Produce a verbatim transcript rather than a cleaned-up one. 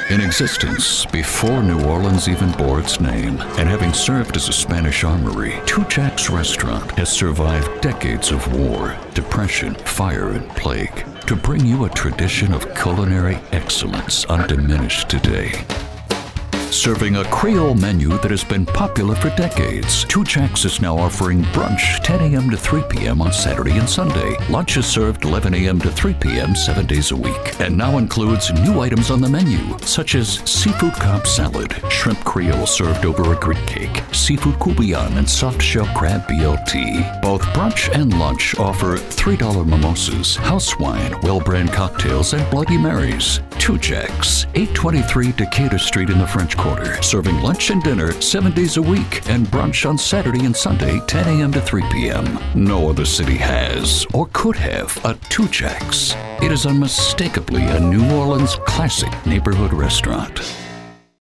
In existence before New Orleans even bore its name, and having served as a Spanish armory, Two Jacks Restaurant has survived decades of war, depression, fire, and plague to bring you a tradition of culinary excellence undiminished today. Serving a Creole menu that has been popular for decades, Two Jacks is now offering brunch ten a.m. to three p.m. on Saturday and Sunday. Lunch is served eleven a.m. to three p.m. seven days a week, and now includes new items on the menu, such as seafood Cobb salad, shrimp Creole served over a grit cake, seafood courtbouillon, and soft shell crab B L T. Both brunch and lunch offer three dollar mimosas, house wine, well-brand cocktails, and Bloody Marys. Two Jacks, eight twenty-three Decatur Street in the French Quarter, serving lunch and dinner seven days a week and brunch on Saturday and Sunday, ten a.m. to three p.m. No other city has or could have a Two Jacks. It is unmistakably a New Orleans classic neighborhood restaurant.